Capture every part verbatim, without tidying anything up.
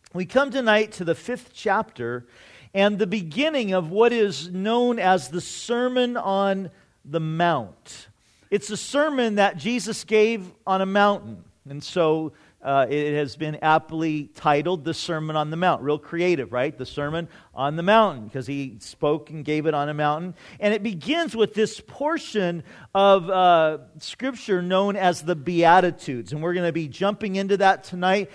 We come tonight to the fifth chapter and the beginning of what is known as the Sermon on the Mount. It's a sermon that Jesus gave on a mountain, and so uh, it has been aptly titled the Sermon on the Mount. Real creative, right? The Sermon on the Mountain, because he spoke and gave it on a mountain. And it begins with this portion of uh, Scripture known as the Beatitudes, and we're going to be jumping into that tonight.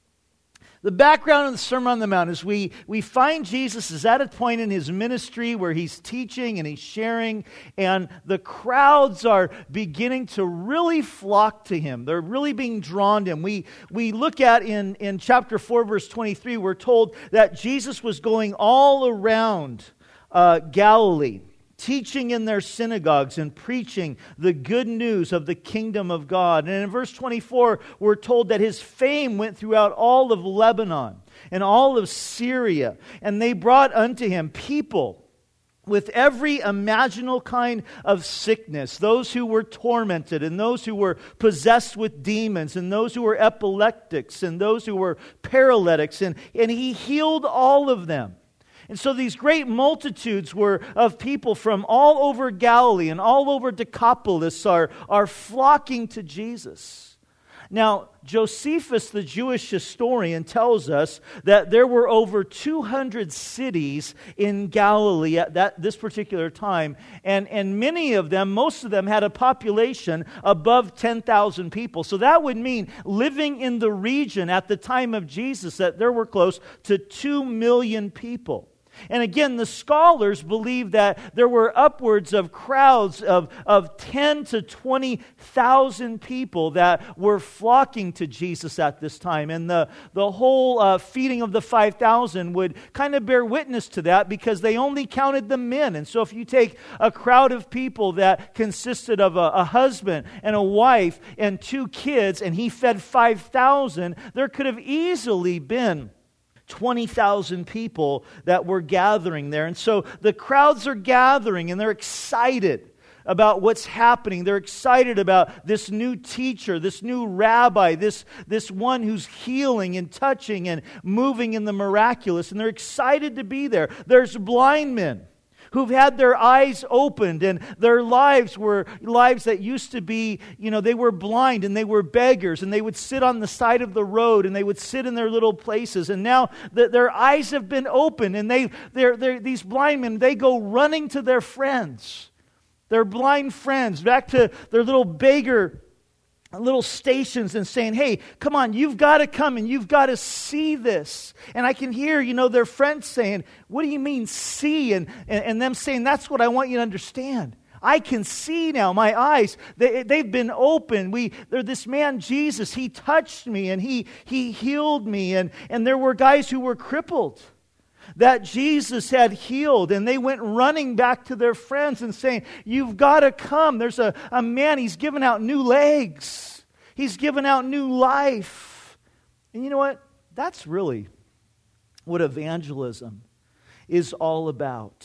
The background of the Sermon on the Mount is we, we find Jesus is at a point in his ministry where he's teaching and he's sharing, and the crowds are beginning to really flock to him. They're really being drawn to him. We, we look at in, in chapter four, verse twenty-three, we're told that Jesus was going all around uh, Galilee, teaching in their synagogues and preaching the good news of the kingdom of God. And in verse twenty-four, we're told that his fame went throughout all of Lebanon and all of Syria. And they brought unto him people with every imaginable kind of sickness, those who were tormented, and those who were possessed with demons, and those who were epileptics, and those who were paralytics. And, and he healed all of them. And so these great multitudes were of people from all over Galilee and all over Decapolis are, are flocking to Jesus. Now, Josephus, the Jewish historian, tells us that there were over two hundred cities in Galilee at that, this particular time. And, and many of them, most of them, had a population above ten thousand people. So that would mean living in the region at the time of Jesus that there were close to two million people. And again, the scholars believe that there were upwards of crowds of, of ten to twenty thousand people that were flocking to Jesus at this time. And the, the whole uh, feeding of the five thousand would kind of bear witness to that, because they only counted the men. And so if you take a crowd of people that consisted of a, a husband and a wife and two kids, and he fed five thousand, there could have easily been twenty thousand people that were gathering there. And so the crowds are gathering and they're excited about what's happening. They're excited about this new teacher, this new rabbi, this, this one who's healing and touching and moving in the miraculous. And they're excited to be there. There's blind men who've had their eyes opened, and their lives were lives that used to be, you know, they were blind and they were beggars, and they would sit on the side of the road and they would sit in their little places. And now the, their eyes have been opened, and they, they're, they're, these blind men, they go running to their friends, their blind friends, back to their little beggar little stations, and saying, hey, come on, you've got to come and you've got to see this. And I can hear, you know, their friends saying, what do you mean see? And, and, and them saying, that's what I want you to understand. I can see now. My eyes, they, they've been opened. We, there, this man, Jesus, he touched me and he, he healed me. And, and there were guys who were crippled that Jesus had healed, and they went running back to their friends and saying, you've got to come. There's a, a man, he's given out new legs. He's given out new life. And you know what? That's really what evangelism is all about.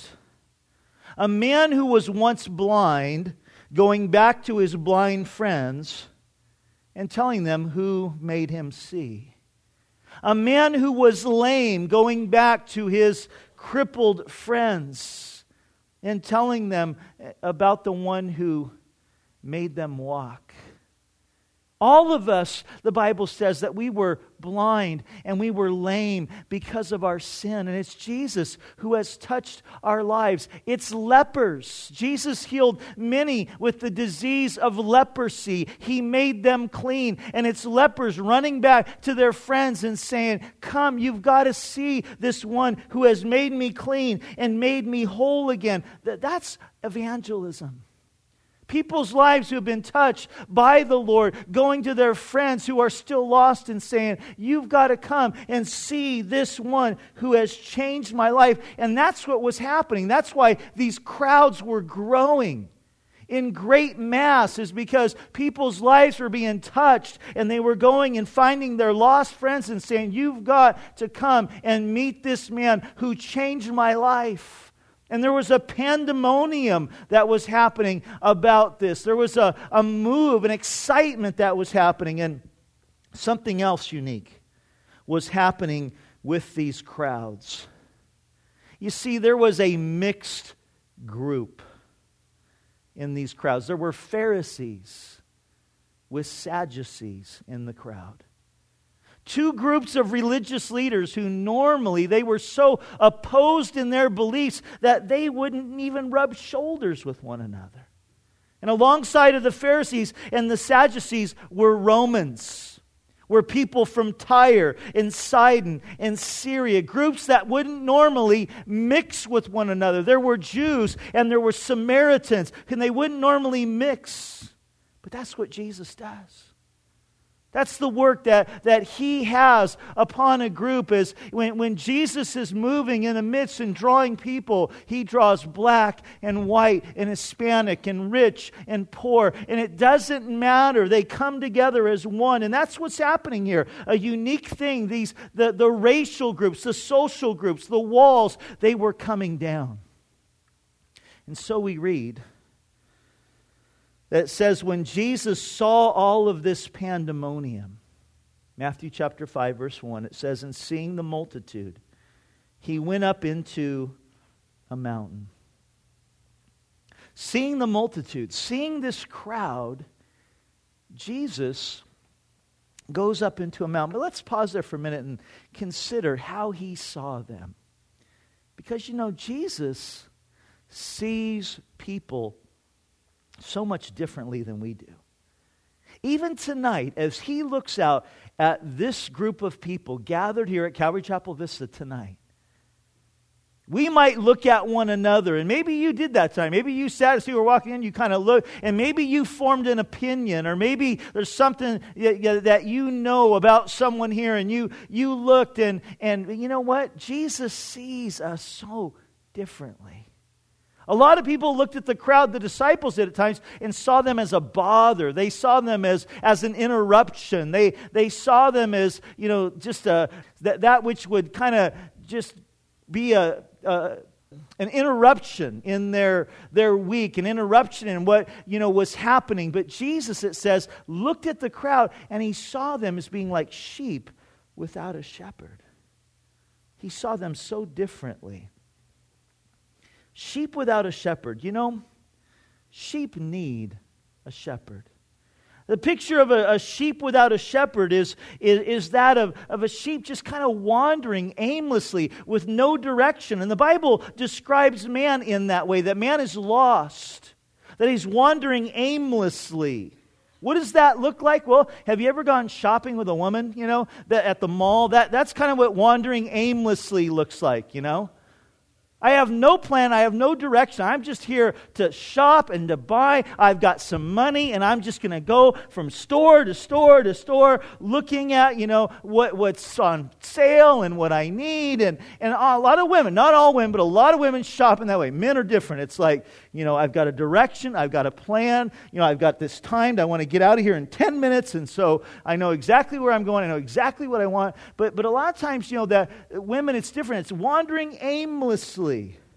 A man who was once blind going back to his blind friends and telling them who made him see. A man who was lame going back to his crippled friends and telling them about the one who made them walk. All of us, the Bible says, that we were blind and we were lame because of our sin. And it's Jesus who has touched our lives. It's lepers. Jesus healed many with the disease of leprosy. He made them clean. And it's lepers running back to their friends and saying, come, you've got to see this one who has made me clean and made me whole again. That's evangelism. People's lives who have been touched by the Lord, going to their friends who are still lost and saying, you've got to come and see this one who has changed my life. And that's what was happening. That's why these crowds were growing in great mass, is because people's lives were being touched, and they were going and finding their lost friends and saying, you've got to come and meet this man who changed my life. And there was a pandemonium that was happening about this. There was a, a move, an excitement that was happening. And something else unique was happening with these crowds. You see, there was a mixed group in these crowds. There were Pharisees with Sadducees in the crowd. Two groups of religious leaders who normally they were so opposed in their beliefs that they wouldn't even rub shoulders with one another. And alongside of the Pharisees and the Sadducees were Romans, were people from Tyre and Sidon and Syria, groups that wouldn't normally mix with one another. There were Jews and there were Samaritans, and they wouldn't normally mix. But that's what Jesus does. That's the work that, that He has upon a group. Is when, when Jesus is moving in the midst and drawing people, He draws black and white and Hispanic and rich and poor. And it doesn't matter. They come together as one. And that's what's happening here. A unique thing. These the, the racial groups, the social groups, the walls, they were coming down. And so we read that says when Jesus saw all of this pandemonium, Matthew chapter five verse one, it says, and seeing the multitude, He went up into a mountain. Seeing the multitude, seeing this crowd, Jesus goes up into a mountain. But let's pause there for a minute and consider how He saw them. Because, you know, Jesus sees people so much differently than we do. Even tonight, as He looks out at this group of people gathered here at Calvary Chapel Vista tonight, we might look at one another, and maybe you did that time. Maybe you sat as you were walking in, you kind of looked, and maybe you formed an opinion, or maybe there's something that you know about someone here, and you you looked, and, and you know what? Jesus sees us so differently. A lot of people looked at the crowd, the disciples did at times, and saw them as a bother. They saw them as, as an interruption. They they saw them as, you know, just a, that, that which would kind of just be a, a an interruption in their, their week, an interruption in what, you know, was happening. But Jesus, it says, looked at the crowd, and He saw them as being like sheep without a shepherd. He saw them so differently. Sheep without a shepherd. You know, sheep need a shepherd. The picture of a, a sheep without a shepherd is, is, is that of, of a sheep just kind of wandering aimlessly with no direction. And the Bible describes man in that way, that man is lost, that he's wandering aimlessly. What does that look like? Well, have you ever gone shopping with a woman, you know, that at the mall? That, that's kind of what wandering aimlessly looks like, you know. I have no plan. I have no direction. I'm just here to shop and to buy. I've got some money, and I'm just going to go from store to store to store, looking at, you know, what, what's on sale and what I need. And, and a lot of women, not all women, but a lot of women shop in that way. Men are different. It's like, you know, I've got a direction. I've got a plan. You know, I've got this timed. I want to get out of here in ten minutes, and so I know exactly where I'm going. I know exactly what I want. But, but a lot of times, you know, that women, it's different. It's wandering aimlessly.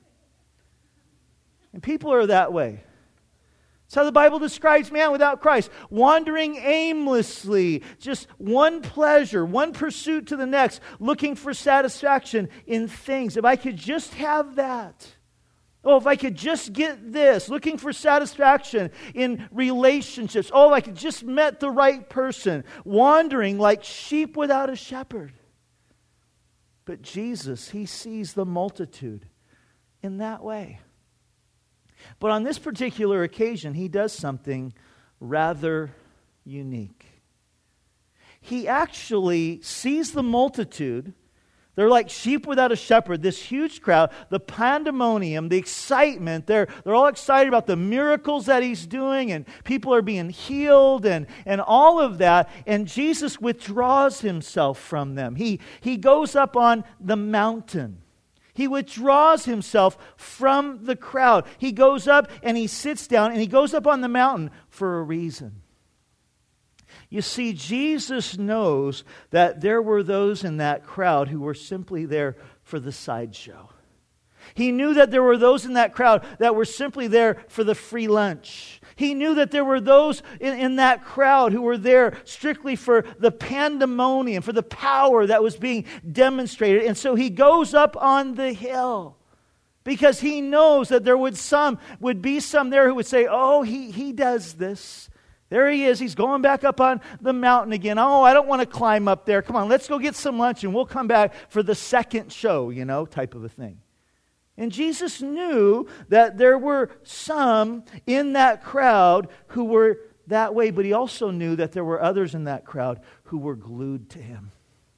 And people are that way. That's how the Bible describes man without Christ. Wandering aimlessly. Just one pleasure, one pursuit to the next. Looking for satisfaction in things. If I could just have that. Oh, if I could just get this. Looking for satisfaction in relationships. Oh, if I could just met the right person. Wandering like sheep without a shepherd. But Jesus, He sees the multitude in that way. But on this particular occasion, He does something rather unique. He actually sees the multitude. They're like sheep without a shepherd, this huge crowd, the pandemonium, the excitement. They're, they're all excited about the miracles that He's doing, and people are being healed and, and all of that. And Jesus withdraws Himself from them. He, he goes up on the mountain. He withdraws Himself from the crowd. He goes up and He sits down, and He goes up on the mountain for a reason. You see, Jesus knows that there were those in that crowd who were simply there for the sideshow. He knew that there were those in that crowd that were simply there for the free lunch. He knew that there were those in, in that crowd who were there strictly for the pandemonium, for the power that was being demonstrated. And so he goes up on the hill because he knows that there would some would be some there who would say, oh, he, he does this. There he is. He's going back up on the mountain again. Oh, I don't want to climb up there. Come on, let's go get some lunch and we'll come back for the second show, you know, type of a thing. And Jesus knew that there were some in that crowd who were that way, but he also knew that there were others in that crowd who were glued to him.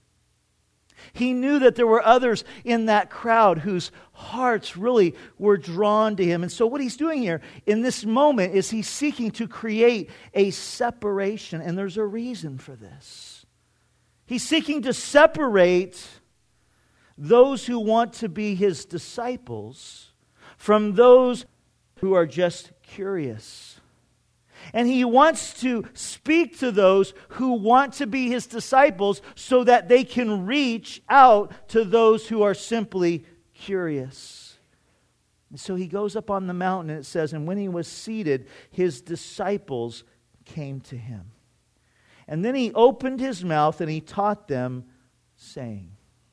He knew that there were others in that crowd whose hearts really were drawn to him. And so what he's doing here in this moment is he's seeking to create a separation, and there's a reason for this. He's seeking to separate those who want to be his disciples from those who are just curious. And he wants to speak to those who want to be his disciples so that they can reach out to those who are simply curious. And so he goes up on the mountain, and it says, and when he was seated, his disciples came to him. And then he opened his mouth and he taught them, saying.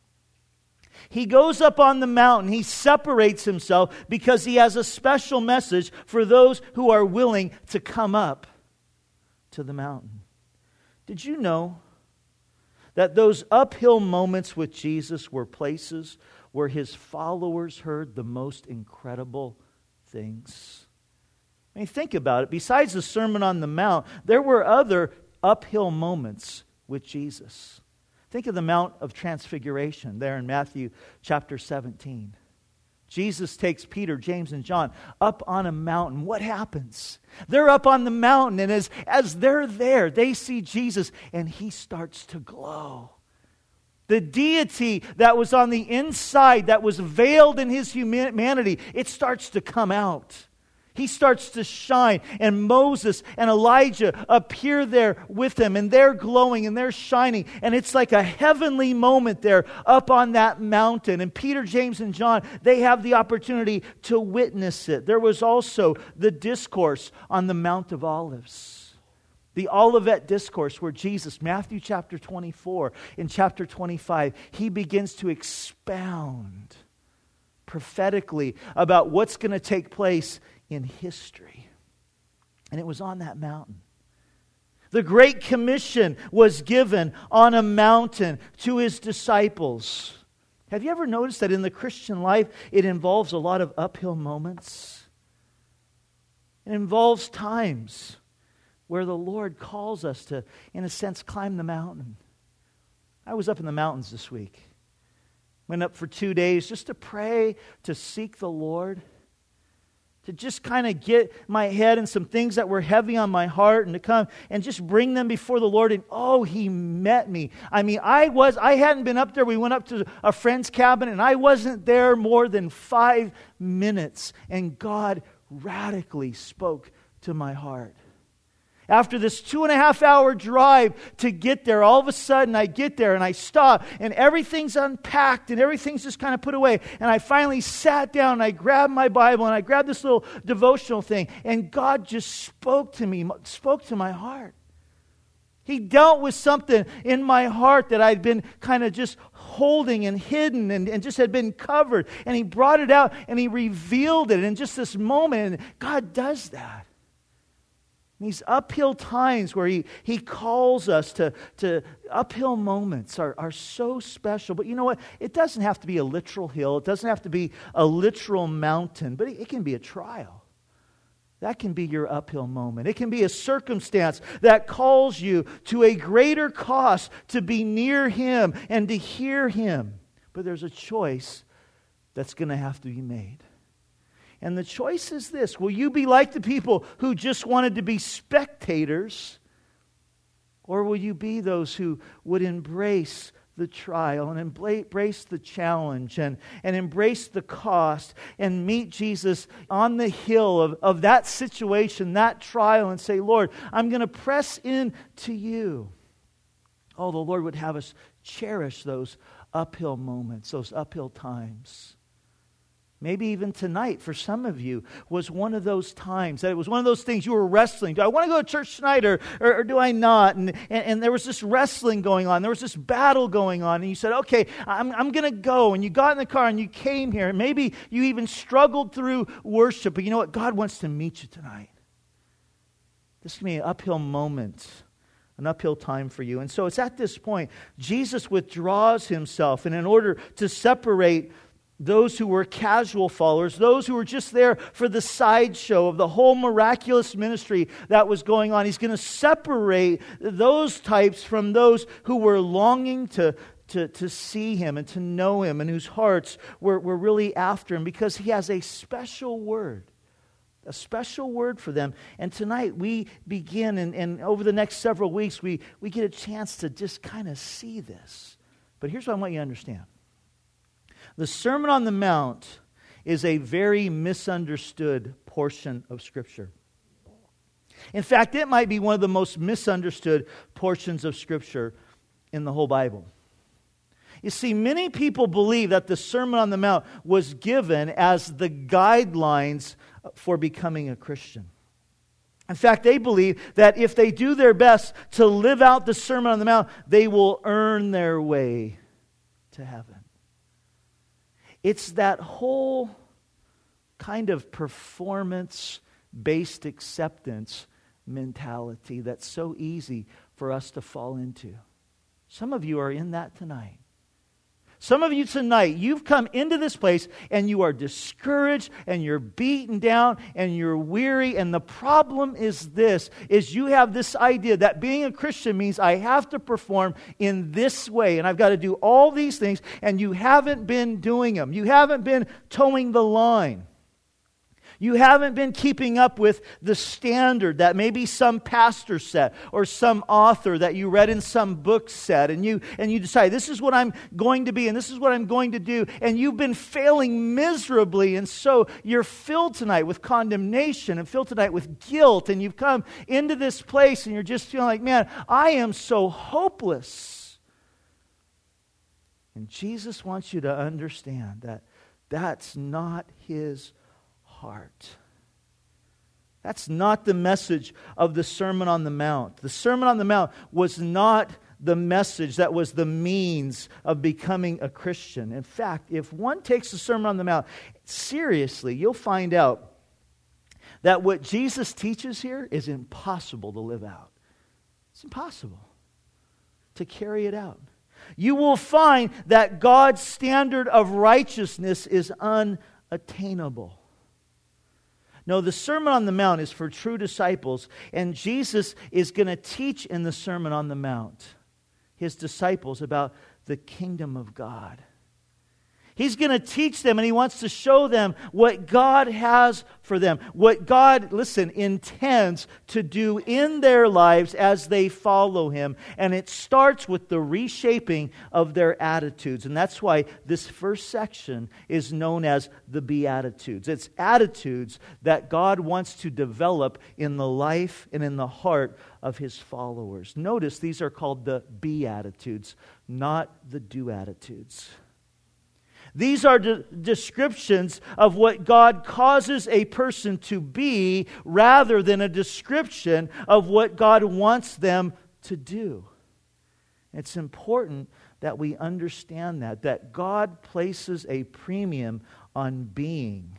He goes up on the mountain, he separates himself because he has a special message for those who are willing to come up to the mountain. Did you know that those uphill moments with Jesus were places where his followers heard the most incredible things? I mean, think about it. Besides the Sermon on the Mount, there were other uphill moments with Jesus. Think of the Mount of Transfiguration there in Matthew chapter seventeen. Jesus takes Peter, James, and John up on a mountain. What happens? They're up on the mountain, and as, as they're there, they see Jesus, and he starts to glow. The deity that was on the inside, that was veiled in his humanity, it starts to come out. He starts to shine, and Moses and Elijah appear there with him, and they're glowing and they're shining, and it's like a heavenly moment there up on that mountain. And Peter, James, and John, they have the opportunity to witness it. There was also the discourse on the Mount of Olives. The Olivet Discourse where Jesus, Matthew chapter twenty-four, in chapter twenty-five, he begins to expound prophetically about what's going to take place in history. And it was on that mountain. The Great Commission was given on a mountain to his disciples. Have you ever noticed that in the Christian life it involves a lot of uphill moments? It involves times where the Lord calls us to, in a sense, climb the mountain. I was up in the mountains this week. Went up for two days just to pray, to seek the Lord, to just kind of get my head and some things that were heavy on my heart and to come and just bring them before the Lord. And oh, he met me. I mean, I was, I hadn't been up there. We went up to a friend's cabin and I wasn't there more than five minutes. And God radically spoke to my heart. After this two and a half hour drive to get there, all of a sudden I get there and I stop and everything's unpacked and everything's just kind of put away. And I finally sat down and I grabbed my Bible and I grabbed this little devotional thing. And God just spoke to me, spoke to my heart. He dealt with something in my heart that I'd been kind of just holding and hidden and, and just had been covered. And He brought it out and He revealed it in just this moment. And God does that. These uphill times where he, he calls us to, to uphill moments are, are so special. But you know what? It doesn't have to be a literal hill. It doesn't have to be a literal mountain. But it, it can be a trial. That can be your uphill moment. It can be a circumstance that calls you to a greater cost to be near Him and to hear Him. But there's a choice that's going to have to be made. And the choice is this: will you be like the people who just wanted to be spectators? Or will you be those who would embrace the trial and embrace the challenge and, and embrace the cost and meet Jesus on the hill of, of that situation, that trial, and say, Lord, I'm going to press in to you. Oh, the Lord would have us cherish those uphill moments, those uphill times. maybe even tonight for some of you, was one of those times that it was one of those things you were wrestling. Do I want to go to church tonight or, or, or do I not? And, and, and there was this wrestling going on. There was this battle going on. And you said, okay, I'm, I'm going to go. And you got in the car and you came here. And maybe you even struggled through worship. But you know what? God wants to meet you tonight. This is going to be an uphill moment, an uphill time for you. And so it's at this point, Jesus withdraws himself. And in order to separate those who were casual followers, those who were just there for the sideshow of the whole miraculous ministry that was going on, he's going to separate those types from those who were longing to, to, to see him and to know him and whose hearts were, were really after him, because he has a special word. A special word for them. And tonight we begin, and, and over the next several weeks, we, we get a chance to just kind of see this. But here's what I want you to understand. The Sermon on the Mount is a very misunderstood portion of Scripture. In fact, it might be one of the most misunderstood portions of Scripture in the whole Bible. You see, many people believe that the Sermon on the Mount was given as the guidelines for becoming a Christian. In fact, they believe that if they do their best to live out the Sermon on the Mount, they will earn their way to heaven. It's that whole kind of performance-based acceptance mentality that's so easy for us to fall into. Some of you are in that tonight. Some of you tonight, you've come into this place and you are discouraged and you're beaten down and you're weary. And the problem is this, is you have this idea that being a Christian means I have to perform in this way and I've got to do all these things, and you haven't been doing them. You haven't been towing the line. You haven't been keeping up with the standard that maybe some pastor set or some author that you read in some book said, and you and you decide this is what I'm going to be and this is what I'm going to do, and you've been failing miserably, and so you're filled tonight with condemnation and filled tonight with guilt, and you've come into this place and you're just feeling like, man, I am so hopeless. And Jesus wants you to understand that that's not His heart. That's not the message of the Sermon on the Mount. The Sermon on the Mount was not the message that was the means of becoming a Christian. In fact, if one takes the Sermon on the Mount seriously, you'll find out that what Jesus teaches here is impossible to live out. It's impossible to carry it out. You will find that God's standard of righteousness is unattainable. No, the Sermon on the Mount is for true disciples, and Jesus is going to teach in the Sermon on the Mount His disciples about the kingdom of God. He's going to teach them, and He wants to show them what God has for them, what God, listen, intends to do in their lives as they follow Him. And it starts with the reshaping of their attitudes. And that's why this first section is known as the Beatitudes. It's attitudes that God wants to develop in the life and in the heart of His followers. Notice these are called the Beatitudes, not the Do-attitudes. These are de- descriptions of what God causes a person to be, rather than a description of what God wants them to do. It's important that we understand that, that God places a premium on being,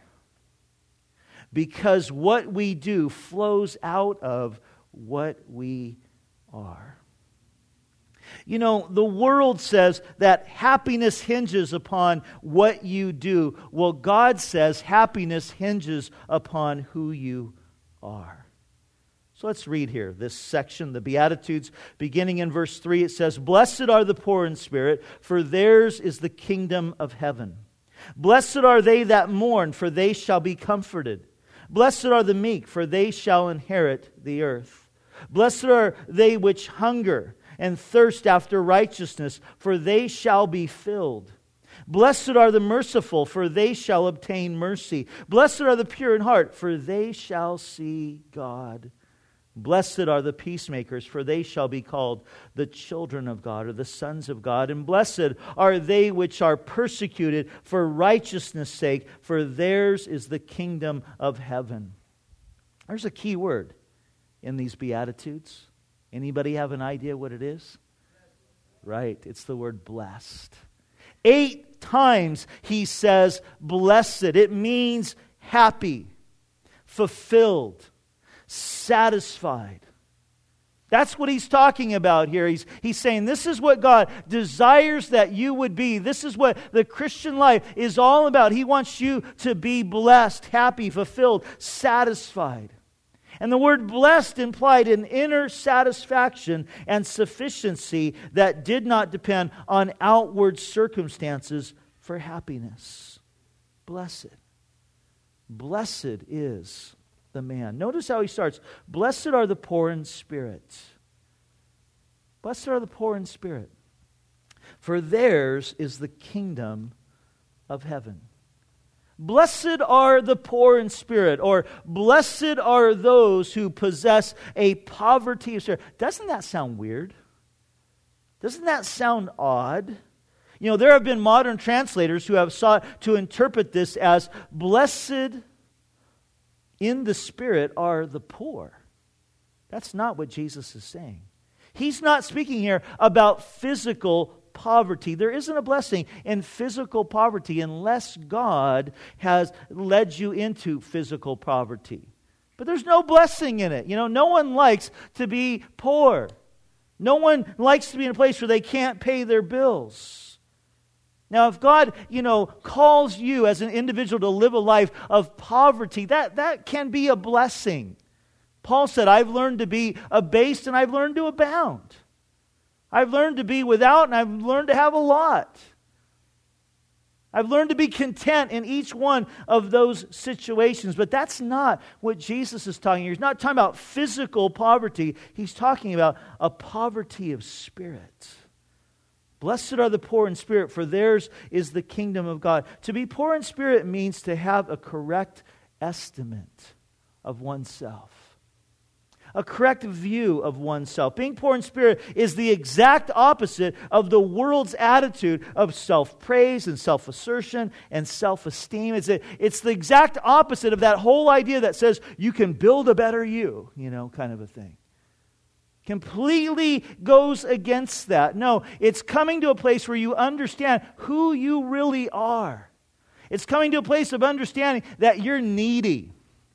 because what we do flows out of what we are. You know, the world says that happiness hinges upon what you do. Well, God says happiness hinges upon who you are. So let's read here this section, the Beatitudes, beginning in verse three. It says, "Blessed are the poor in spirit, for theirs is the kingdom of heaven. Blessed are they that mourn, for they shall be comforted. Blessed are the meek, for they shall inherit the earth. Blessed are they which hunger and thirst after righteousness, for they shall be filled. Blessed are the merciful, for they shall obtain mercy. Blessed are the pure in heart, for they shall see God. Blessed are the peacemakers, for they shall be called the children of God, or the sons of God. And blessed are they which are persecuted for righteousness' sake, for theirs is the kingdom of heaven. There's a key word in these Beatitudes. Anybody have an idea what it is? Right, it's the word blessed. Eight times he says blessed. It means happy, fulfilled, satisfied. That's what he's talking about here. He's, he's saying this is what God desires that you would be. This is what the Christian life is all about. He wants you to be blessed, happy, fulfilled, satisfied. And the word blessed implied an inner satisfaction and sufficiency that did not depend on outward circumstances for happiness. Blessed. Blessed is the man. Notice how he starts. Blessed are the poor in spirit. Blessed are the poor in spirit, for theirs is the kingdom of heaven. Blessed are the poor in spirit, or blessed are those who possess a poverty of spirit. Doesn't that sound weird? Doesn't that sound odd? You know, there have been modern translators who have sought to interpret this as blessed in the spirit are the poor. That's not what Jesus is saying. He's not speaking here about physical poverty. There isn't a blessing in physical poverty unless God has led you into physical poverty. But there's no blessing in it. You know, no one likes to be poor. No one likes to be in a place where they can't pay their bills. Now, if God, you know, calls you as an individual to live a life of poverty, that, that can be a blessing. Paul said, I've learned to be abased and I've learned to abound. I've learned to be without and I've learned to have a lot. I've learned to be content in each one of those situations. But that's not what Jesus is talking about. He's not talking about physical poverty. He's talking about a poverty of spirit. Blessed are the poor in spirit, for theirs is the kingdom of God. To be poor in spirit means to have a correct estimate of oneself. A correct view of oneself. Being poor in spirit is the exact opposite of the world's attitude of self-praise and self-assertion and self-esteem. It's, a, it's the exact opposite of that whole idea that says you can build a better you, you know, kind of a thing. Completely goes against that. No, it's coming to a place where you understand who you really are. It's coming to a place of understanding that you're needy.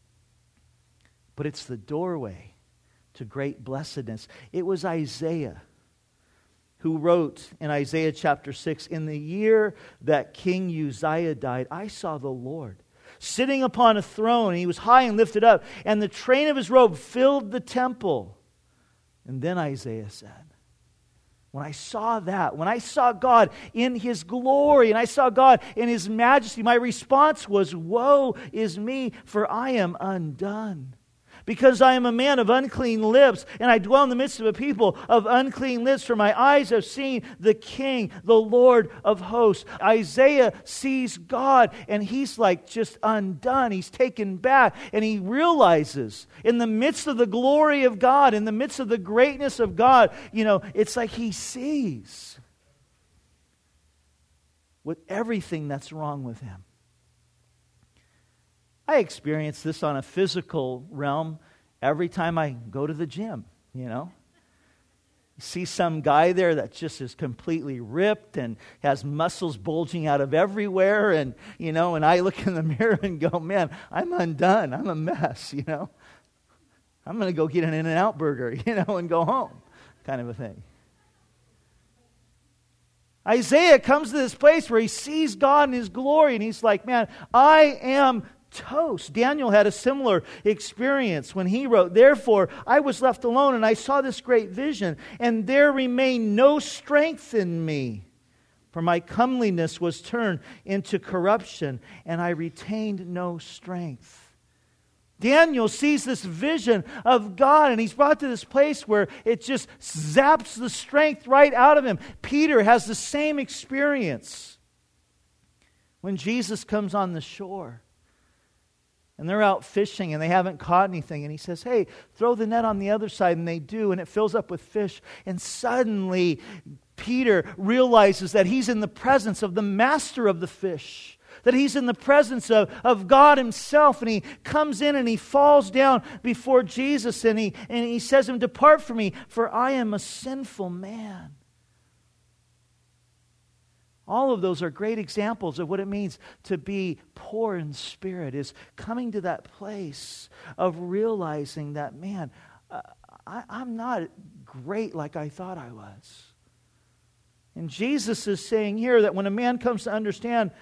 But it's the doorway to great blessedness. It was Isaiah who wrote in Isaiah chapter six, in the year that King Uzziah died, I saw the Lord sitting upon a throne, and he was high and lifted up, and the train of his robe filled the temple. And then Isaiah said, when I saw that, when I saw God in His glory, and I saw God in His majesty, my response was, woe is me, for I am undone. Because I am a man of unclean lips, and I dwell in the midst of a people of unclean lips, for my eyes have seen the King, the Lord of hosts. Isaiah sees God, and he's like just undone. He's taken back, and he realizes in the midst of the glory of God, in the midst of the greatness of God, you know, it's like he sees with everything that's wrong with him. I experience this on a physical realm every time I go to the gym, you know. You see some guy there that just is completely ripped and has muscles bulging out of everywhere, and, you know, and I look in the mirror and go, man, I'm undone. I'm a mess, you know. I'm going to go get an In-N-Out burger, you know, and go home, kind of a thing. Isaiah comes to this place where he sees God in His glory, and he's like, man, I am toast. Daniel had a similar experience when he wrote, therefore I was left alone, and I saw this great vision, and there remained no strength in me, for my comeliness was turned into corruption, and I retained no strength. Daniel sees this vision of God, and he's brought to this place where it just zaps the strength right out of him. Peter has the same experience when Jesus comes on the shore. And they're out fishing and they haven't caught anything. And he says, hey, throw the net on the other side. And they do, and it fills up with fish. And suddenly, Peter realizes that he's in the presence of the master of the fish. That he's in the presence of, of God himself. And he comes in and he falls down before Jesus. And he, and he says to him, depart from me, for I am a sinful man. All of those are great examples of what it means to be poor in spirit, is coming to that place of realizing that, man, uh, I, I'm not great like I thought I was. And Jesus is saying here that when a man comes to understand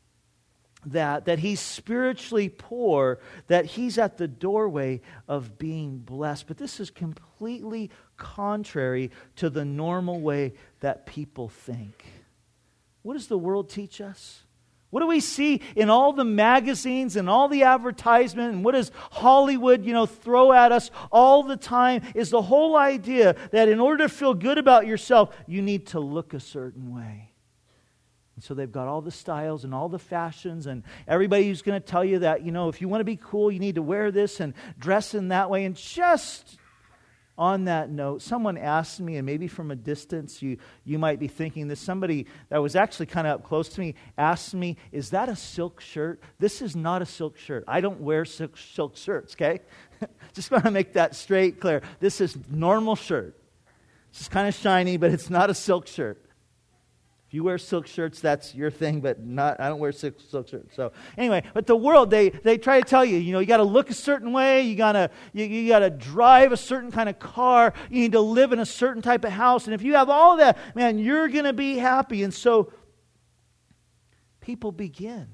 that, that he's spiritually poor, that he's at the doorway of being blessed. But this is completely contrary to the normal way that people think. What does the world teach us? What do we see in all the magazines and all the advertisement, and what does Hollywood, you know, throw at us all the time? Is the whole idea that in order to feel good about yourself, you need to look a certain way. And so they've got all the styles and all the fashions, and everybody who's going to tell you that, you know, if you want to be cool, you need to wear this and dress in that way. And just on that note, someone asked me, and maybe from a distance you, you might be thinking this, somebody that was actually kind of up close to me asked me, is that a silk shirt? This is not a silk shirt. I don't wear silk, silk shirts, okay? Just want to make that straight clear. This is normal shirt. It's just kind of shiny, but it's not a silk shirt. If you wear silk shirts, that's your thing, but not. I don't wear silk, silk shirts. So anyway, but the world, they they try to tell you, you know, you got to look a certain way, you gotta you, you got to drive a certain kind of car, you need to live in a certain type of house, and if you have all that, man, you're going to be happy. And so people begin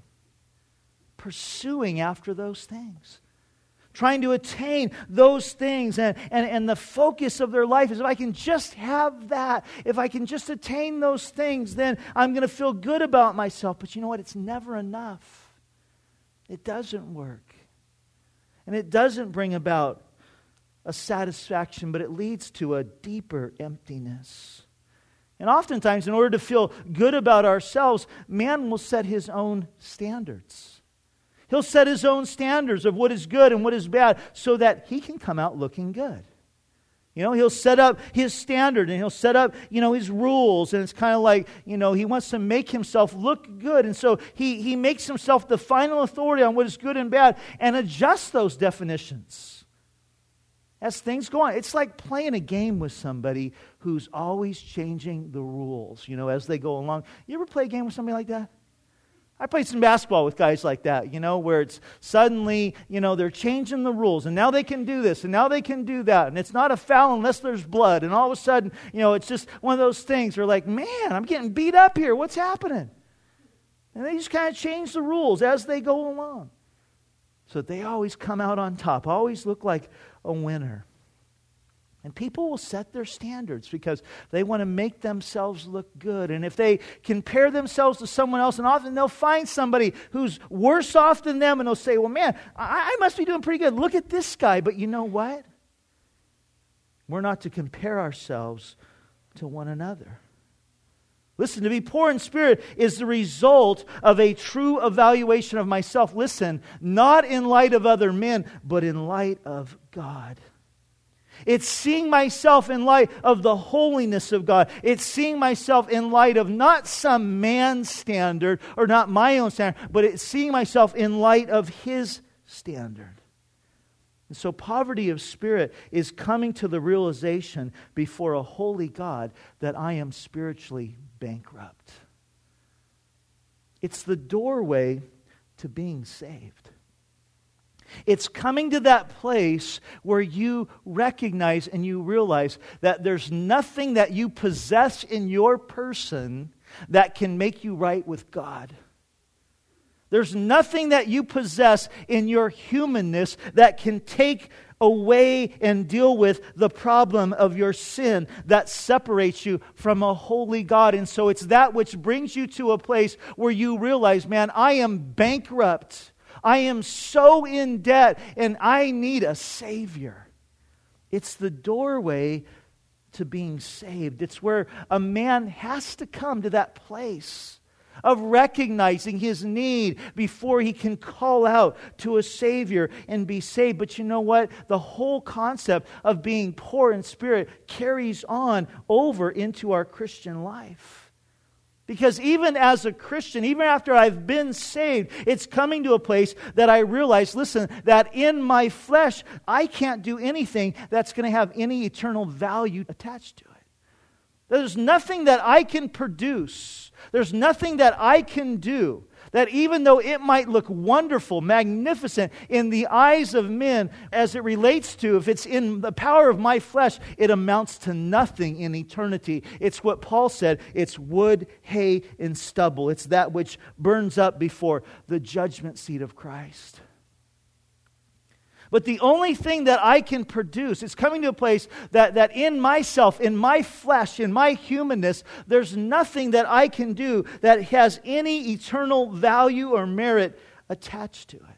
pursuing after those things, trying to attain those things, and, and, and the focus of their life is, if I can just have that, if I can just attain those things, then I'm going to feel good about myself. But you know what? It's never enough. It doesn't work. And it doesn't bring about a satisfaction, but it leads to a deeper emptiness. And oftentimes, in order to feel good about ourselves, man will set his own standards. He'll set his own standards of what is good and what is bad so that he can come out looking good. You know, he'll set up his standard and he'll set up, you know, his rules. And it's kind of like, you know, he wants to make himself look good. And so he, he makes himself the final authority on what is good and bad and adjusts those definitions as things go on. It's like playing a game with somebody who's always changing the rules, you know, as they go along. You ever play a game with somebody like that? I played some basketball with guys like that, you know, where it's suddenly, you know, they're changing the rules, and now they can do this, and now they can do that, and it's not a foul unless there's blood, and all of a sudden, you know, it's just one of those things where like, man, I'm getting beat up here, what's happening? And they just kind of change the rules as they go along, so that they always come out on top, always look like a winner. And people will set their standards because they want to make themselves look good. And if they compare themselves to someone else, and often they'll find somebody who's worse off than them, and they'll say, well, man, I, I must be doing pretty good. Look at this guy. But you know what? We're not to compare ourselves to one another. Listen, to be poor in spirit is the result of a true evaluation of myself. Listen, not in light of other men, but in light of God. It's seeing myself in light of the holiness of God. It's seeing myself in light of not some man's standard or not my own standard, but it's seeing myself in light of His standard. And so poverty of spirit is coming to the realization before a holy God that I am spiritually bankrupt. It's the doorway to being saved. It's coming to that place where you recognize and you realize that there's nothing that you possess in your person that can make you right with God. There's nothing that you possess in your humanness that can take away and deal with the problem of your sin that separates you from a holy God. And so it's that which brings you to a place where you realize, man, I am bankrupt. I am so in debt and I need a Savior. It's the doorway to being saved. It's where a man has to come to that place of recognizing his need before he can call out to a Savior and be saved. But you know what? The whole concept of being poor in spirit carries on over into our Christian life. Because even as a Christian, even after I've been saved, it's coming to a place that I realize, listen, that in my flesh, I can't do anything that's going to have any eternal value attached to it. There's nothing that I can produce. There's nothing that I can do that even though it might look wonderful, magnificent in the eyes of men as it relates to, if it's in the power of my flesh, it amounts to nothing in eternity. It's what Paul said, it's wood, hay, and stubble. It's that which burns up before the judgment seat of Christ. But the only thing that I can produce is coming to a place that, that in myself, in my flesh, in my humanness, there's nothing that I can do that has any eternal value or merit attached to it.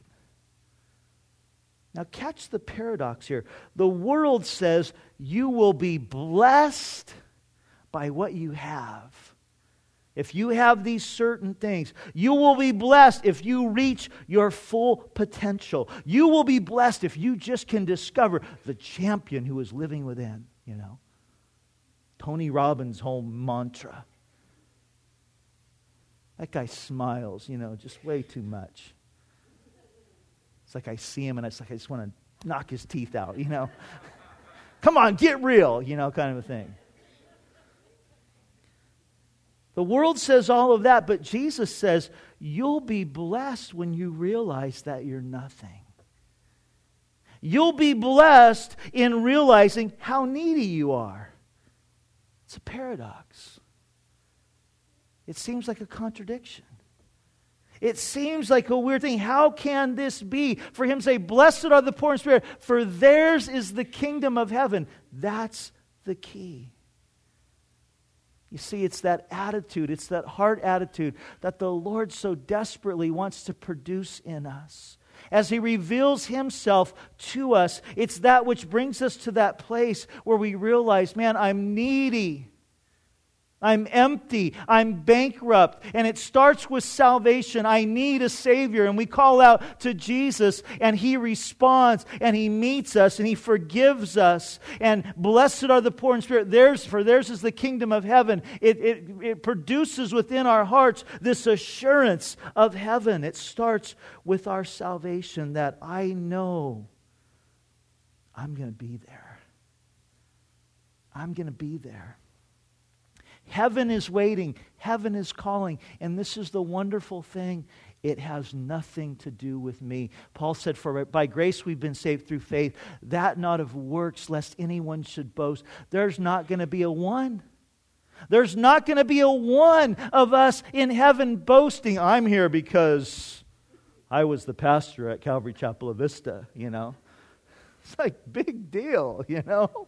Now catch the paradox here. The world says you will be blessed by what you have. If you have these certain things, you will be blessed if you reach your full potential. You will be blessed if you just can discover the champion who is living within, you know. Tony Robbins' whole mantra. That guy smiles, you know, just way too much. It's like I see him and it's like I just want to knock his teeth out, you know. Come on, get real, you know, kind of a thing. The world says all of that, but Jesus says, you'll be blessed when you realize that you're nothing. You'll be blessed in realizing how needy you are. It's a paradox. It seems like a contradiction. It seems like a weird thing. How can this be? For him to say, blessed are the poor in spirit, for theirs is the kingdom of heaven. That's the key. You see, it's that attitude, it's that heart attitude that the Lord so desperately wants to produce in us. As He reveals Himself to us, it's that which brings us to that place where we realize, man, I'm needy. I'm empty. I'm bankrupt. And it starts with salvation. I need a Savior. And we call out to Jesus and He responds and He meets us and He forgives us. And blessed are the poor in spirit. Theirs, for theirs is the kingdom of heaven. It, it, it produces within our hearts this assurance of heaven. It starts with our salvation that I know I'm going to be there. I'm going to be there. Heaven is waiting. Heaven is calling. And this is the wonderful thing. It has nothing to do with me. Paul said, for by grace we've been saved through faith, that not of works, lest anyone should boast. There's not going to be a one. There's not going to be a one of us in heaven boasting. I'm here because I was the pastor at Calvary Chapel of Vista, you know. It's like big deal, you know.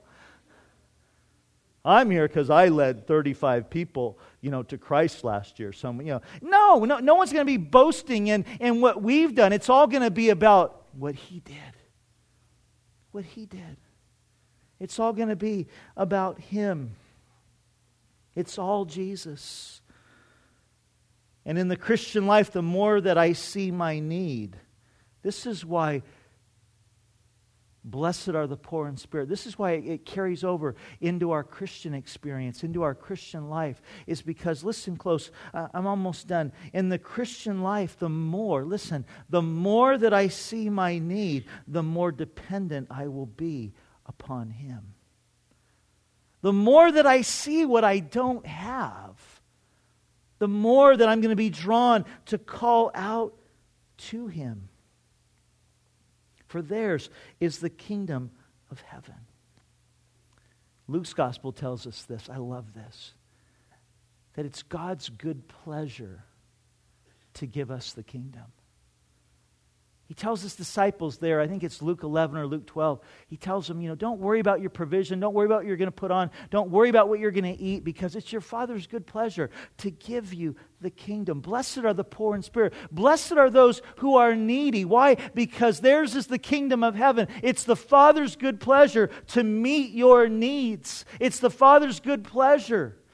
I'm here because I led thirty-five people, you know, to Christ last year. Some, you know, no, no, no one's going to be boasting in, in what we've done. It's all going to be about what He did. What He did. It's all going to be about Him. It's all Jesus. And in the Christian life, the more that I see my need, this is why blessed are the poor in spirit. This is why it carries over into our Christian experience, into our Christian life, is because, listen close, uh, I'm almost done. In the Christian life, the more, listen, the more that I see my need, the more dependent I will be upon Him. The more that I see what I don't have, the more that I'm going to be drawn to call out to Him. For theirs is the kingdom of heaven. Luke's gospel tells us this. I love this. That it's God's good pleasure to give us the kingdom. He tells his disciples there, I think it's Luke eleven or Luke twelve, he tells them, you know, don't worry about your provision, don't worry about what you're going to put on, don't worry about what you're going to eat, because it's your Father's good pleasure to give you the kingdom. Blessed are the poor in spirit. Blessed are those who are needy. Why? Because theirs is the kingdom of heaven. It's the Father's good pleasure to meet your needs. It's the Father's good pleasure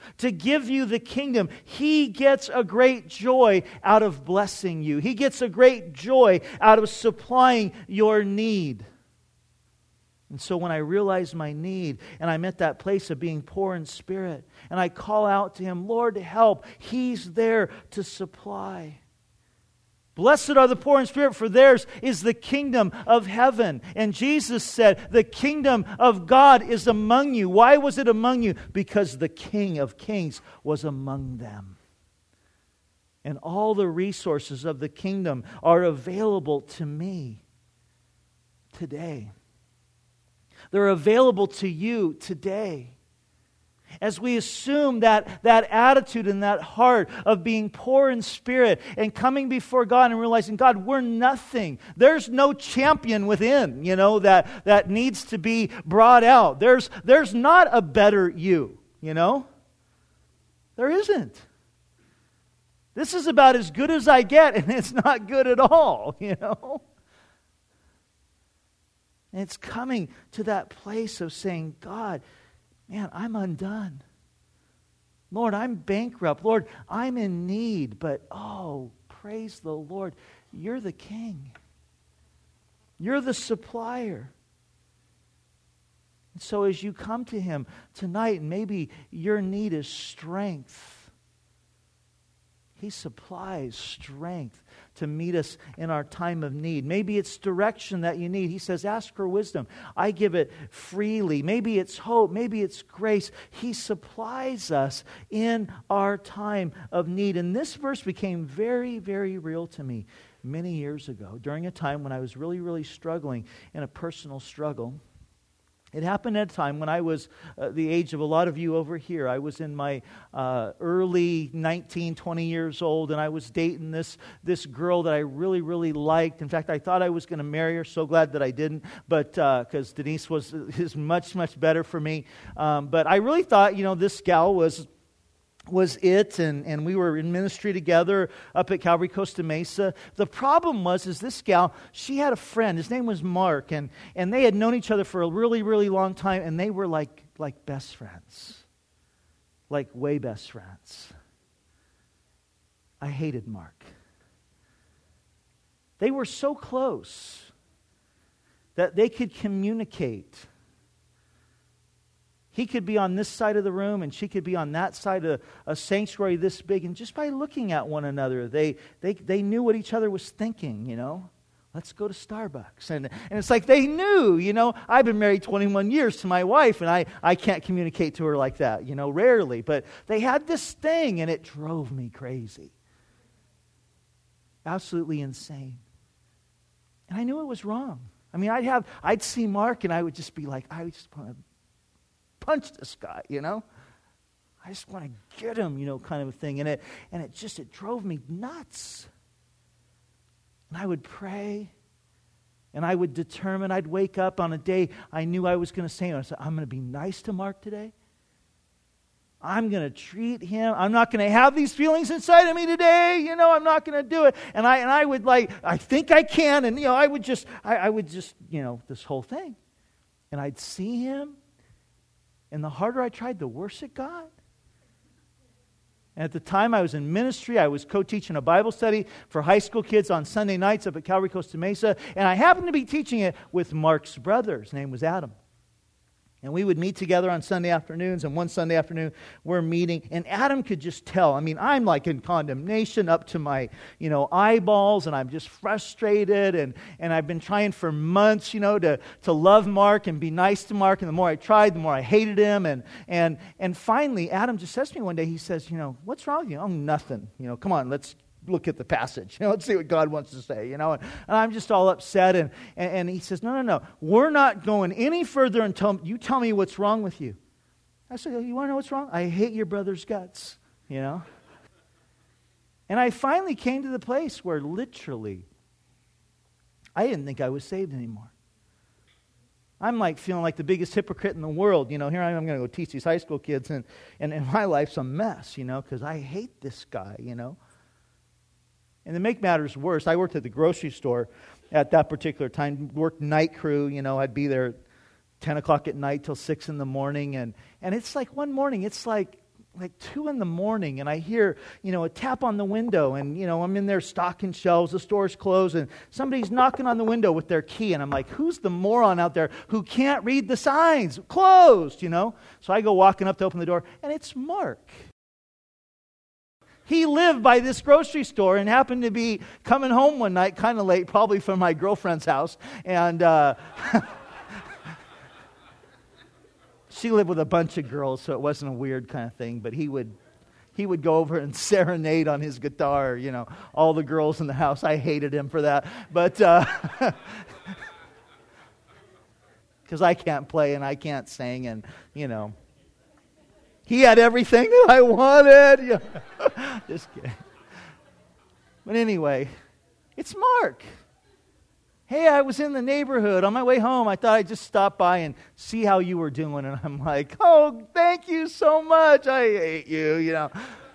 to give you the kingdom. He gets a great joy out of blessing you. He gets a great joy out of supplying your need. And so when I realize my need, and I'm at that place of being poor in spirit, and I call out to Him, Lord, help, He's there to supply. Blessed are the poor in spirit, for theirs is the kingdom of heaven. And Jesus said, the kingdom of God is among you. Why was it among you? Because the King of Kings was among them. And all the resources of the kingdom are available to me today. They're available to you today. As we assume that, that attitude and that heart of being poor in spirit and coming before God and realizing, God, we're nothing. There's no champion within, you know, that, that needs to be brought out. There's, there's not a better you, you know. There isn't. This is about as good as I get, and it's not good at all, you know. And it's coming to that place of saying, God, man, I'm undone. Lord, I'm bankrupt. Lord, I'm in need. But, oh, praise the Lord. You're the King. You're the supplier. And so as you come to Him tonight, and maybe your need is strength, He supplies strength to meet us in our time of need. Maybe it's direction that you need. He says, ask for wisdom. I give it freely. Maybe it's hope. Maybe it's grace. He supplies us in our time of need. And this verse became very, very real to me many years ago, during a time when I was really, really struggling in a personal struggle. It happened at a time when I was uh, the age of a lot of you over here. I was in my uh, early nineteen, twenty years old, and I was dating this, this girl that I really, really liked. In fact, I thought I was going to marry her. So glad that I didn't, but because uh, Denise was is much, much better for me. Um, but I really thought, you know, this gal was... was it, and, and we were in ministry together up at Calvary Costa Mesa. The problem was, is this gal, she had a friend, his name was Mark, and, and they had known each other for a really, really long time, and they were like, like best friends. Like way best friends. I hated Mark. They were so close that they could communicate. He could be on this side of the room, and she could be on that side of a sanctuary this big. And just by looking at one another, they they they knew what each other was thinking, you know. Let's go to Starbucks. And, and it's like they knew, you know. I've been married twenty-one years to my wife, and I, I can't communicate to her like that, you know, rarely. But they had this thing, and it drove me crazy. Absolutely insane. And I knew it was wrong. I mean, I'd have, I'd see Mark, and I would just be like, I would just want to punch this guy, you know. I just want to get him, you know, kind of a thing. And it and it just it drove me nuts. And I would pray, and I would determine. I'd wake up on a day I knew I was going to say, I said, I'm going to be nice to Mark today. I'm going to treat him. I'm not going to have these feelings inside of me today. You know, I'm not going to do it. And I and I would like, I think I can. And you know, I would just, I, I would just, you know, this whole thing. And I'd see him. And the harder I tried, the worse it got. And at the time I was in ministry, I was co-teaching a Bible study for high school kids on Sunday nights up at Calvary Costa Mesa. And I happened to be teaching it with Mark's brother. His name was Adam. And we would meet together on Sunday afternoons, and one Sunday afternoon we're meeting, and Adam could just tell. I mean, I'm like in condemnation up to my, you know, eyeballs, and I'm just frustrated, and, and I've been trying for months, you know, to, to love Mark and be nice to Mark, and the more I tried, the more I hated him, and and and finally, Adam just says to me one day, he says, you know, what's wrong with you? Oh, nothing. You know, come on, let's look at the passage. You know, let's see what God wants to say, you know. And, and I'm just all upset. And, and, and he says, no, no, no. We're not going any further until you tell me what's wrong with you. I said, you want to know what's wrong? I hate your brother's guts, you know. And I finally came to the place where literally I didn't think I was saved anymore. I'm like feeling like the biggest hypocrite in the world. You know, here I am, I'm going to go teach these high school kids, and, and, and my life's a mess, you know, because I hate this guy, you know. And to make matters worse, I worked at the grocery store at that particular time, worked night crew, you know, I'd be there ten o'clock at night till six in the morning. And, and it's like one morning, it's like like two in the morning, and I hear, you know, a tap on the window, and, you know, I'm in there stocking shelves, the store's closed, and somebody's knocking on the window with their key, and I'm like, who's the moron out there who can't read the signs? Closed, you know? So I go walking up to open the door, and it's Mark. He lived by this grocery store and happened to be coming home one night kind of late, probably from my girlfriend's house, and uh, she lived with a bunch of girls, so it wasn't a weird kind of thing, but he would he would go over and serenade on his guitar, you know, all the girls in the house. I hated him for that, but uh, because I can't play and I can't sing, and, you know, he had everything that I wanted. Yeah. Just kidding. But anyway, it's Mark. Hey, I was in the neighborhood. On my way home, I thought I'd just stop by and see how you were doing. And I'm like, oh, thank you so much. I hate you, you know.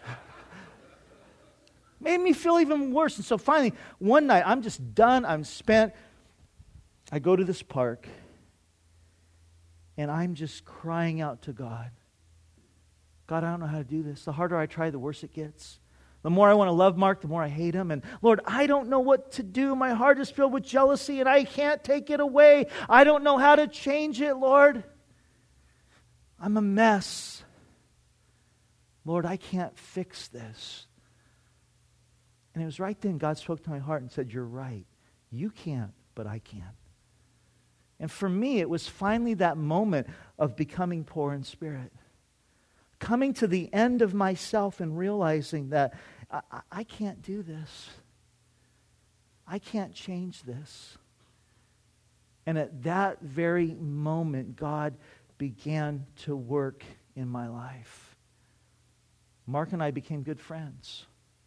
Made me feel even worse. And so finally, one night, I'm just done. I'm spent. I go to this park, and I'm just crying out to God. God, I don't know how to do this. The harder I try, the worse it gets. The more I want to love Mark, the more I hate him. And Lord, I don't know what to do. My heart is filled with jealousy, and I can't take it away. I don't know how to change it, Lord. I'm a mess. Lord, I can't fix this. And it was right then God spoke to my heart and said, you're right. You can't, but I can. And for me, it was finally that moment of becoming poor in spirit. Coming to the end of myself and realizing that I, I can't do this. I can't change this. And at that very moment, God began to work in my life. Mark and I became good friends.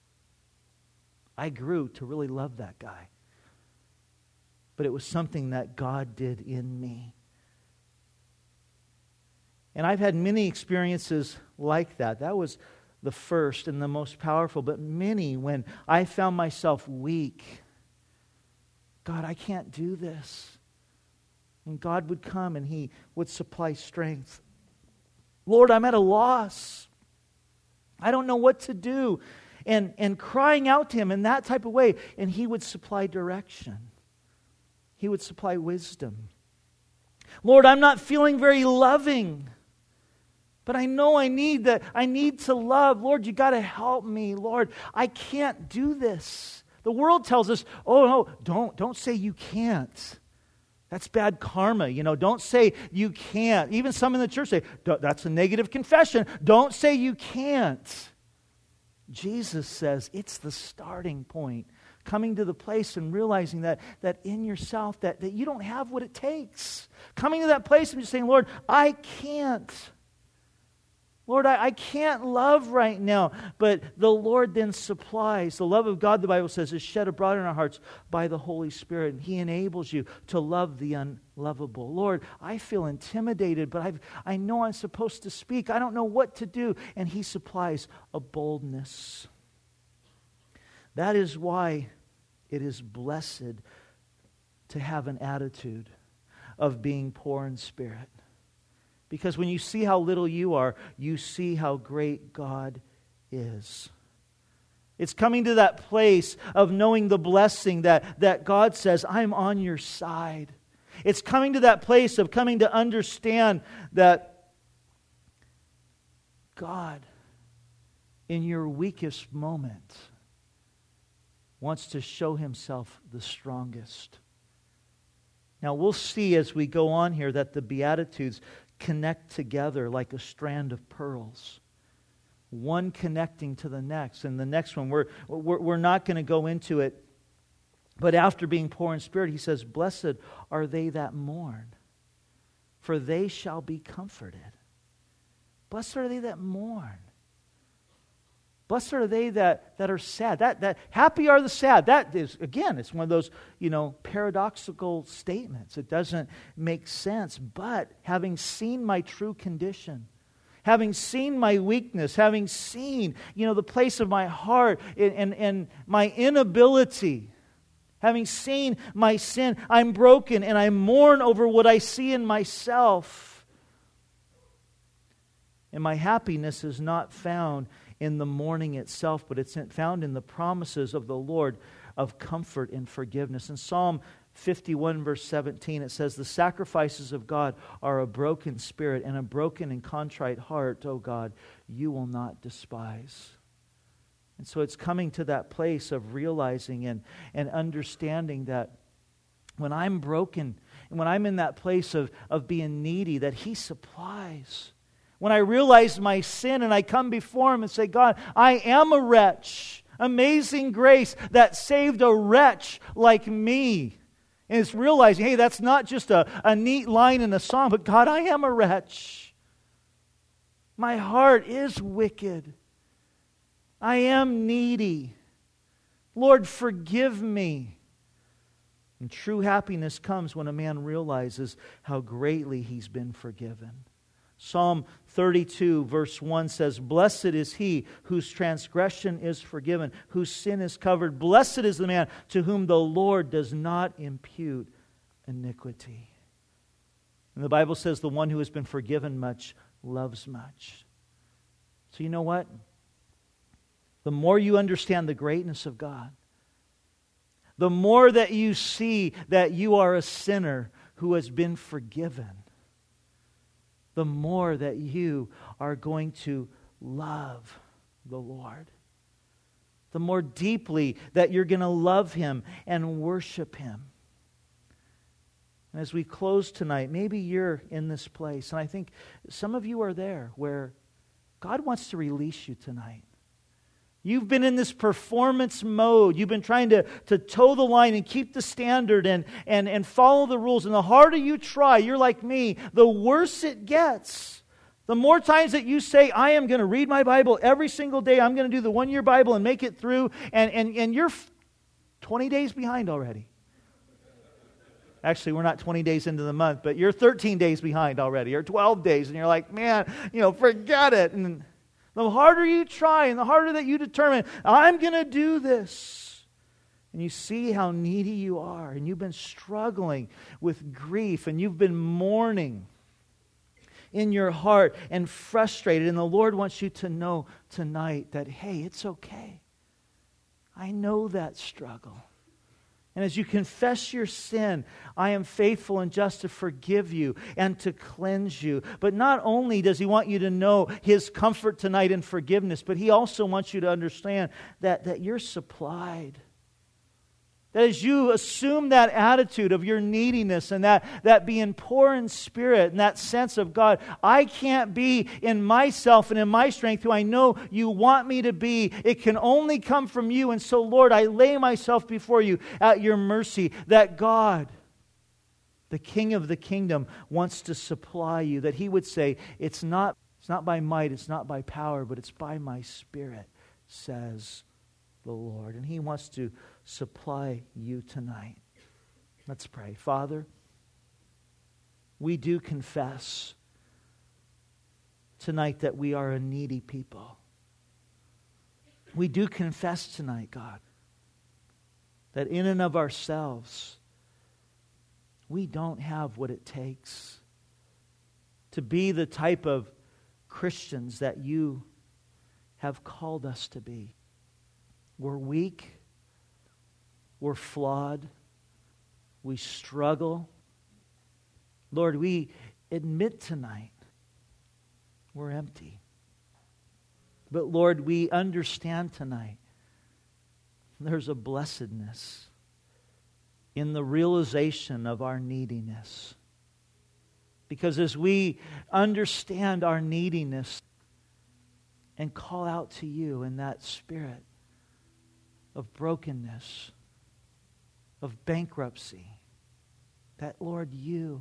I grew to really love that guy. But it was something that God did in me. And I've had many experiences like that. That was the first and the most powerful, but many when I found myself weak. God, I can't do this. And God would come and He would supply strength. Lord, I'm at a loss. I don't know what to do. And, and crying out to Him in that type of way, and He would supply direction. He would supply wisdom. Lord, I'm not feeling very loving. But I know I need that. I need to love. Lord, you got to help me. Lord, I can't do this. The world tells us, oh no, don't, don't say you can't. That's bad karma. You know, don't say you can't. Even some in the church say, that's a negative confession. Don't say you can't. Jesus says it's the starting point. Coming to the place and realizing that, that in yourself, that, that you don't have what it takes. Coming to that place and just saying, Lord, I can't. Lord, I, I can't love right now. But the Lord then supplies. The love of God, the Bible says, is shed abroad in our hearts by the Holy Spirit. And He enables you to love the unlovable. Lord, I feel intimidated, but I've, I know I'm supposed to speak. I don't know what to do. And He supplies a boldness. That is why it is blessed to have an attitude of being poor in spirit. Because when you see how little you are, you see how great God is. It's coming to that place of knowing the blessing that, that God says, I'm on your side. It's coming to that place of coming to understand that God, in your weakest moment, wants to show Himself the strongest. Now we'll see as we go on here that the Beatitudes connect together like a strand of pearls. One connecting to the next. And the next one, we're, we're, we're not going to go into it. But after being poor in spirit, He says, blessed are they that mourn, for they shall be comforted. Blessed are they that mourn. Blessed are they that, that are sad. That, that happy are the sad. That is, again, it's one of those, you know, paradoxical statements. It doesn't make sense. But having seen my true condition, having seen my weakness, having seen, you know, the place of my heart and, and, and my inability, having seen my sin, I'm broken and I mourn over what I see in myself. And my happiness is not found in the morning itself, but it's found in the promises of the Lord of comfort and forgiveness. In Psalm fifty-one, verse seventeen, it says, "The sacrifices of God are a broken spirit, and a broken and contrite heart, O God, you will not despise." And so it's coming to that place of realizing and, and understanding that when I'm broken, and when I'm in that place of, of being needy, that He supplies. When I realize my sin and I come before Him and say, "God, I am a wretch. Amazing grace that saved a wretch like me." And it's realizing, hey, that's not just a, a neat line in a song, but God, I am a wretch. My heart is wicked. I am needy. Lord, forgive me. And true happiness comes when a man realizes how greatly he's been forgiven. Psalm thirty-two, verse one says, "Blessed is he whose transgression is forgiven, whose sin is covered. Blessed is the man to whom the Lord does not impute iniquity." And the Bible says the one who has been forgiven much loves much. So you know what? The more you understand the greatness of God, the more that you see that you are a sinner who has been forgiven, the more that you are going to love the Lord. The more deeply that you're going to love Him and worship Him. And as we close tonight, maybe you're in this place, and I think some of you are there where God wants to release you tonight. You've been in this performance mode. You've been trying to, to toe the line and keep the standard and, and, and follow the rules. And the harder you try, you're like me, the worse it gets. The more times that you say, "I am going to read my Bible every single day. I'm going to do the one-year Bible and make it through." And, and, and you're twenty days behind already. Actually, we're not twenty days into the month, but you're thirteen days behind already, or twelve days. And you're like, "Man, you know, forget it." And the harder you try and the harder that you determine, "I'm going to do this." And you see how needy you are. And you've been struggling with grief. And you've been mourning in your heart and frustrated. And the Lord wants you to know tonight that, hey, it's okay. I know that struggle. And as you confess your sin, I am faithful and just to forgive you and to cleanse you. But not only does He want you to know His comfort tonight and forgiveness, but He also wants you to understand that, that you're supplied. That as you assume that attitude of your neediness and that, that being poor in spirit and that sense of, "God, I can't be in myself and in my strength who I know you want me to be. It can only come from you. And so, Lord, I lay myself before you at your mercy." That God, the King of the kingdom, wants to supply you. That He would say, it's not, it's not by might, it's not by power, but it's by my Spirit, says the Lord. And He wants to supply you tonight. Let's pray. Father, we do confess tonight that we are a needy people. We do confess tonight, God, that in and of ourselves, we don't have what it takes to be the type of Christians that you have called us to be. We're weak. We're flawed. We struggle. Lord, we admit tonight we're empty. But Lord, we understand tonight there's a blessedness in the realization of our neediness. Because as we understand our neediness and call out to you in that spirit of brokenness, of bankruptcy, that, Lord, you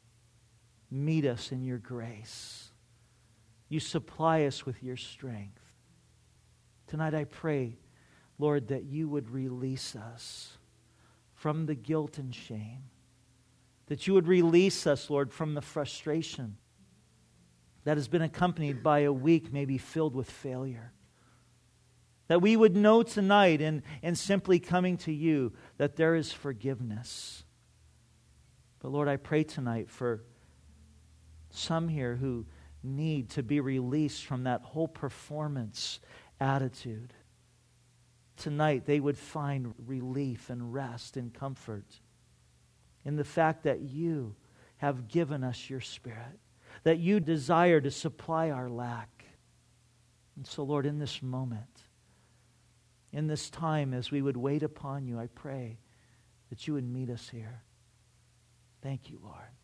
meet us in your grace. You supply us with your strength. Tonight I pray, Lord, that you would release us from the guilt and shame. That you would release us, Lord, from the frustration that has been accompanied by a week maybe filled with failure. That we would know tonight in, in simply coming to you that there is forgiveness. But Lord, I pray tonight for some here who need to be released from that whole performance attitude. Tonight, they would find relief and rest and comfort in the fact that you have given us your Spirit, that you desire to supply our lack. And so, Lord, in this moment, in this time as we would wait upon you, I pray that you would meet us here. Thank you, Lord.